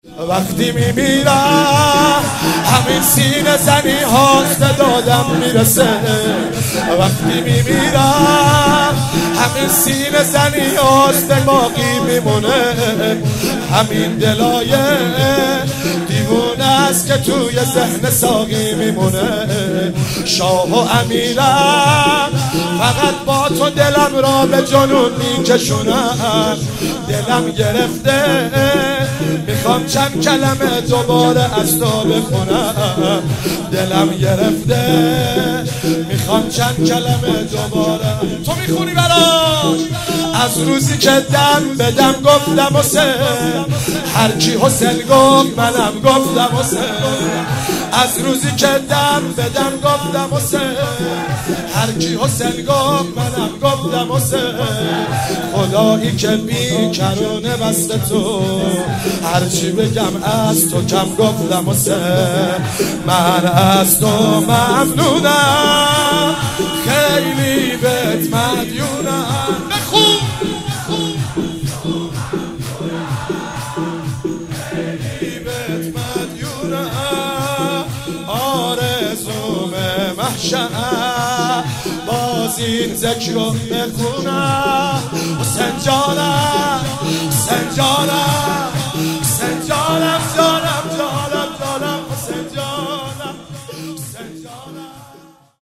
وقتی میمیرم همین سینه زنی هاست دادم میرسه. وقتی میمیرم همین سینه زنی هاست باقی میمونه. همین دلای دیوونه است که توی ذهن ساقی میمونه. شاه و امیرم فقط با تو دلم را به جنون میکشونم. دلم گرفته میخوام چند کلمه دوباره از تو بخونم. دلم گرفته میخوام چند کلمه دوباره. تو میخونی براش از روزی که دم بدم گفتم حسین. هر کی حسین گفت منم گفتم حسین. از روزی که دم بدم گفتم حسین. هر کی حسین گفت منم گفتم حسین. خدایی که بی کرونه بسته تو هرچی بگم از تو کم گفتم حسین. من از تو ممنونم خیلی بهت مدیونم. بخون خیلی بهت مدیونم. آرزوم محشر باز این ذکر رو بخونم. حسین جانم